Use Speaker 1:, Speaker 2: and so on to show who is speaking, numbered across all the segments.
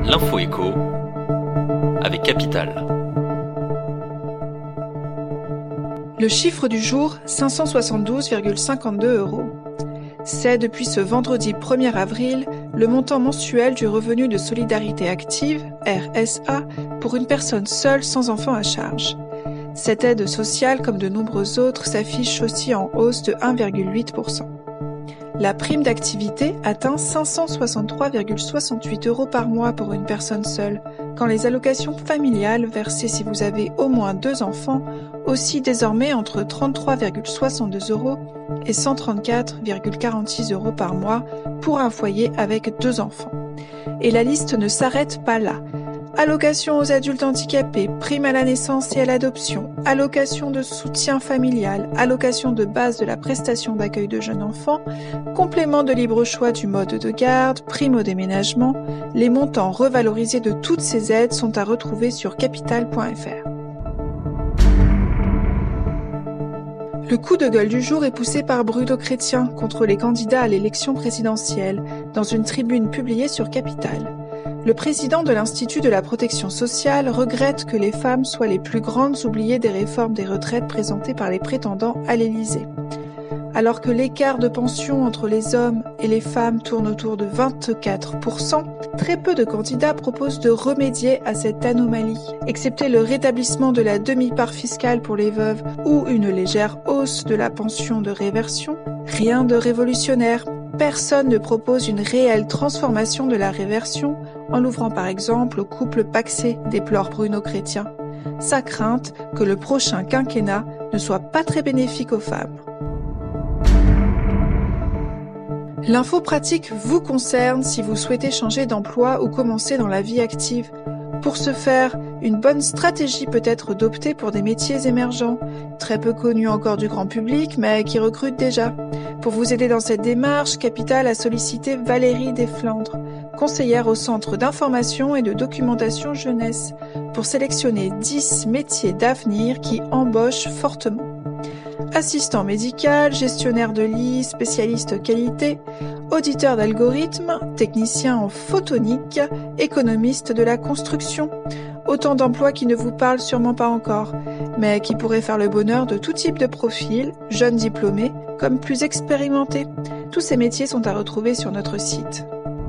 Speaker 1: L'info écho avec Capital.
Speaker 2: Le chiffre du jour, 572,52 €. C'est depuis ce vendredi 1er avril le montant mensuel du revenu de solidarité active, RSA, pour une personne seule sans enfant à charge. Cette aide sociale, comme de nombreuses autres, s'affiche aussi en hausse de 1,8%. La prime d'activité atteint 563,68 € par mois pour une personne seule, quand les allocations familiales versées si vous avez au moins 2 enfants oscillent désormais entre 33,62 € et 134,46 € par mois pour un foyer avec 2 enfants. Et la liste ne s'arrête pas là. Allocation aux adultes handicapés, prime à la naissance et à l'adoption, allocation de soutien familial, allocation de base de la prestation d'accueil de jeunes enfants, complément de libre choix du mode de garde, prime au déménagement, les montants revalorisés de toutes ces aides sont à retrouver sur capital.fr. Le coup de gueule du jour est poussé par Bruno Chrétien contre les candidats à l'élection présidentielle, dans une tribune publiée sur Capital. Le président de l'Institut de la protection sociale regrette que les femmes soient les plus grandes oubliées des réformes des retraites présentées par les prétendants à l'Élysée. Alors que l'écart de pension entre les hommes et les femmes tourne autour de 24%, très peu de candidats proposent de remédier à cette anomalie. Excepté le rétablissement de la demi-part fiscale pour les veuves ou une légère hausse de la pension de réversion, rien de révolutionnaire. Personne ne propose une réelle transformation de la réversion en l'ouvrant par exemple au couple pacsé, déplore Bruno Chrétien. Sa crainte que le prochain quinquennat ne soit pas très bénéfique aux femmes. L'info pratique vous concerne si vous souhaitez changer d'emploi ou commencer dans la vie active. Pour ce faire, une bonne stratégie peut être d'opter pour des métiers émergents, très peu connus encore du grand public, mais qui recrutent déjà. Pour vous aider dans cette démarche, Capital a sollicité Valérie Desflandres, conseillère au Centre d'information et de documentation jeunesse, pour sélectionner 10 métiers d'avenir qui embauchent fortement. Assistant médical, gestionnaire de lit, spécialiste qualité, auditeur d'algorithmes, technicien en photonique, économiste de la construction. Autant d'emplois qui ne vous parlent sûrement pas encore, mais qui pourraient faire le bonheur de tout type de profil, jeunes diplômés comme plus expérimentés. Tous ces métiers sont à retrouver sur notre site.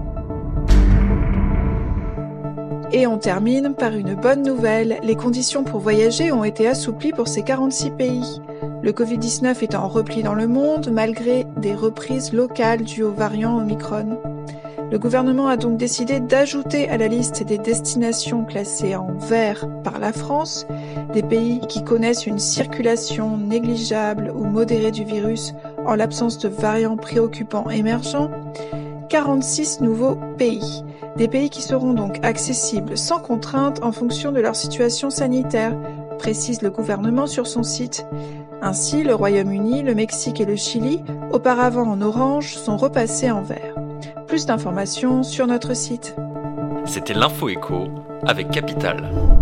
Speaker 2: Et on termine par une bonne nouvelle. Les conditions pour voyager ont été assouplies pour ces 46 pays. Le Covid-19 est en repli dans le monde, malgré des reprises locales dues au variant Omicron. Le gouvernement a donc décidé d'ajouter à la liste des destinations classées en vert par la France, des pays qui connaissent une circulation négligeable ou modérée du virus en l'absence de variants préoccupants émergents, 46 nouveaux pays. Des pays qui seront donc accessibles sans contrainte en fonction de leur situation sanitaire, précise le gouvernement sur son site. Ainsi, le Royaume-Uni, le Mexique et le Chili, auparavant en orange, sont repassés en vert. Plus d'informations sur notre site.
Speaker 1: C'était l'Info écho avec Capital.